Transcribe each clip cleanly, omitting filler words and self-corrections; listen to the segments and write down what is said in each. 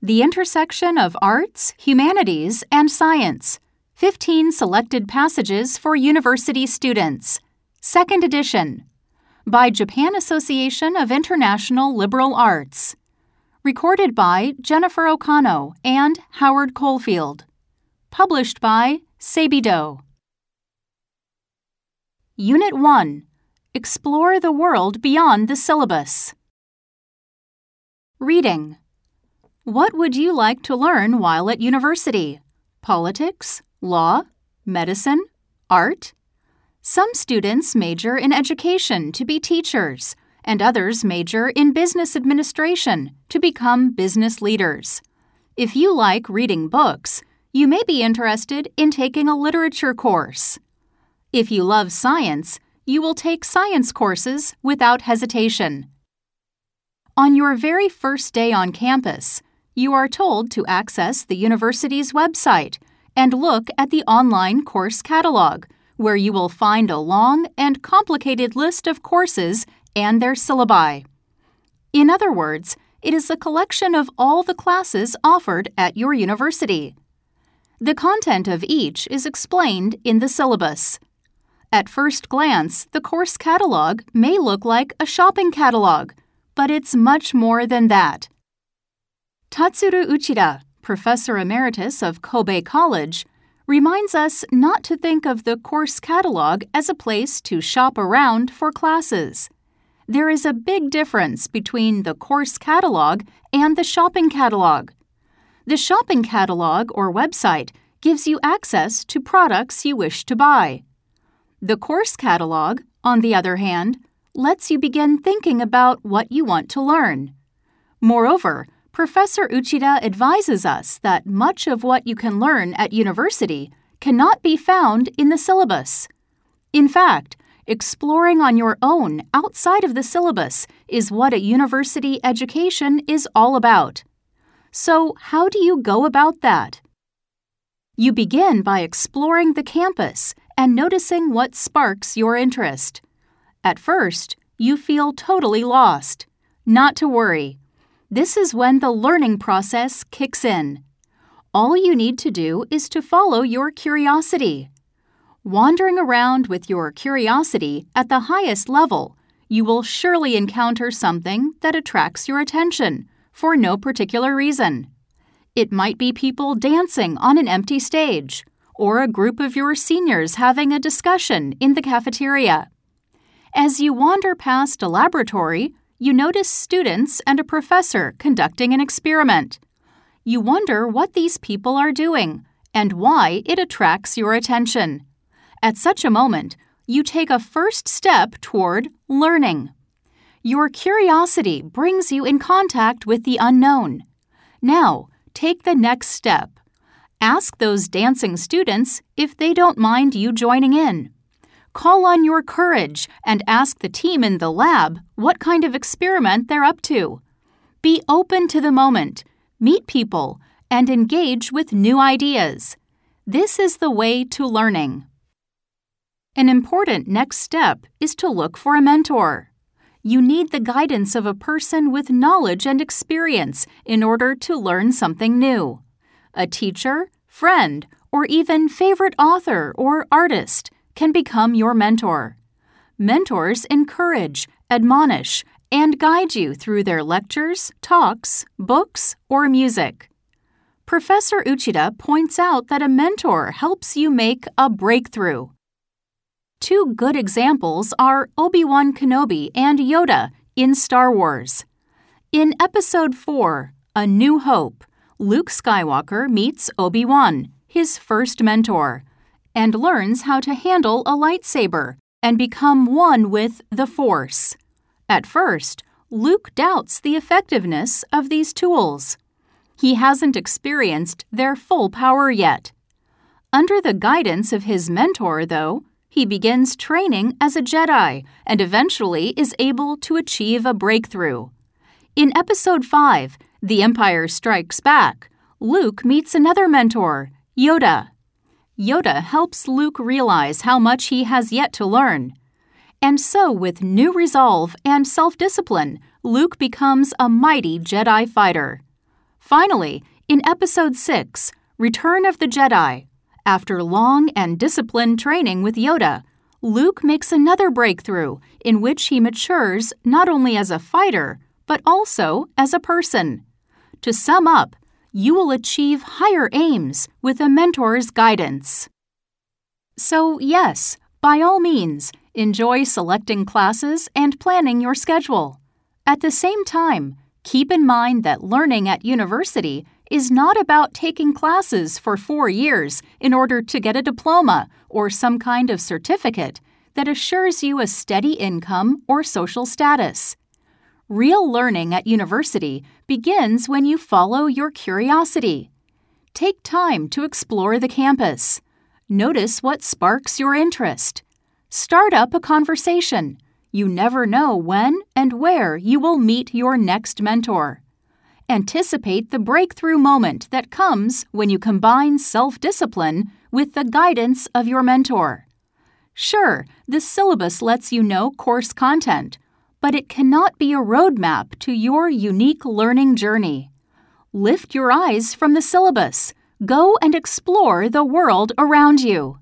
The Intersection of Arts, Humanities, and Science. 15 Selected Passages for University Students. Second edition. By Japan Association of International Liberal Arts. Recorded by Jennifer Okano and Howard Caulfield. Published by Seibido. Unit 1. Explore the world beyond the syllabus. Reading. What would you like to learn while at university? Politics, law, medicine, art? Some students major in education to be teachers, and others major in business administration to become business leaders. If you like reading books, you may be interested in taking a literature course. If you love science, you will take science courses without hesitation. On your very first day on campus, you are told to access the university's website and look at the online course catalog, where you will find a long and complicated list of courses and their syllabi. In other words, it is a collection of all the classes offered at your university. The content of each is explained in the syllabus. At first glance, the course catalog may look like a shopping catalog, but it's much more than that. Tatsuru Uchida, Professor Emeritus of Kobe College, reminds us not to think of the course catalog as a place to shop around for classes. There is a big difference between the course catalog and the shopping catalog. The shopping catalog or website gives you access to products you wish to buy. The course catalog, on the other hand, lets you begin thinking about what you want to learn. Moreover, Professor Uchida advises us that much of what you can learn at university cannot be found in the syllabus. In fact, exploring on your own outside of the syllabus is what a university education is all about. So, how do you go about that? You begin by exploring the campus and noticing what sparks your interest. At first, you feel totally lost. Not to worry. This is when the learning process kicks in. All you need to do is to follow your curiosity. Wandering around with your curiosity at the highest level, you will surely encounter something that attracts your attention for no particular reason. It might be people dancing on an empty stage, or a group of your seniors having a discussion in the cafeteria. As you wander past a laboratory, you notice students and a professor conducting an experiment. You wonder what these people are doing and why it attracts your attention. At such a moment, you take a first step toward learning. Your curiosity brings you in contact with the unknown. Now, take the next step. Ask those dancing students if they don't mind you joining in. Call on your courage and ask the team in the lab what kind of experiment they're up to. Be open to the moment, meet people, and engage with new ideas. This is the way to learning. An important next step is to look for a mentor. You need the guidance of a person with knowledge and experience in order to learn something new. A teacher, friend, or even favorite author or artist can become your mentor. Mentors encourage, admonish, and guide you through their lectures, talks, books, or music. Professor Uchida points out that a mentor helps you make a breakthrough. Two good examples are Obi-Wan Kenobi and Yoda in Star Wars. In Episode 4, A New Hope, Luke Skywalker meets Obi-Wan, his first mentor, and learns how to handle a lightsaber and become one with the Force. At first, Luke doubts the effectiveness of these tools. He hasn't experienced their full power yet. Under the guidance of his mentor, though, he begins training as a Jedi and eventually is able to achieve a breakthrough. In Episode 5, The Empire Strikes Back, Luke meets another mentor, Yoda. Yoda helps Luke realize how much he has yet to learn. And so, with new resolve and self-discipline, Luke becomes a mighty Jedi fighter. Finally, in Episode 6, Return of the Jedi, after long and disciplined training with Yoda, Luke makes another breakthrough in which he matures not only as a fighter, but also as a person. To sum up, you will achieve higher aims with a mentor's guidance. So yes, by all means, enjoy selecting classes and planning your schedule. At the same time, keep in mind that learning at university is not about taking classes for 4 years in order to get a diploma or some kind of certificate that assures you a steady income or social status. Real learning at university begins when you follow your curiosity. Take time to explore the campus. Notice what sparks your interest. Start up a conversation. You never know when and where you will meet your next mentor. Anticipate the breakthrough moment that comes when you combine self-discipline with the guidance of your mentor. Sure, the syllabus lets you know course content, but it cannot be a roadmap to your unique learning journey. Lift your eyes from the syllabus. Go and explore the world around you.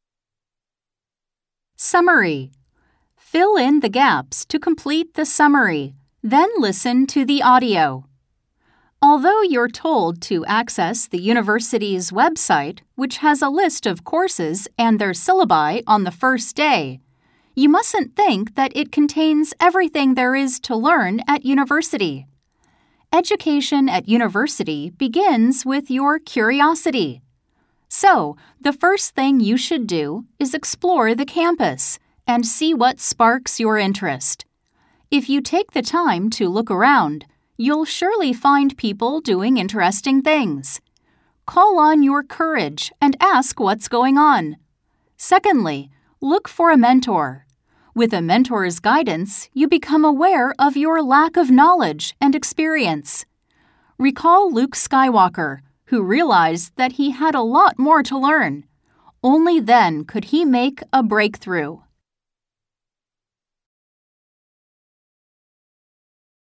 Summary. Fill in the gaps to complete the summary, then listen to the audio. Although you're told to access the university's website, which has a list of courses and their syllabi on the first day, you mustn't think that it contains everything there is to learn at university. Education at university begins with your curiosity. So, the first thing you should do is explore the campus and see what sparks your interest. If you take the time to look around, you'll surely find people doing interesting things. Call on your courage and ask what's going on. Secondly, look for a mentor. With a mentor's guidance, you become aware of your lack of knowledge and experience. Recall Luke Skywalker, who realized that he had a lot more to learn. Only then could he make a breakthrough.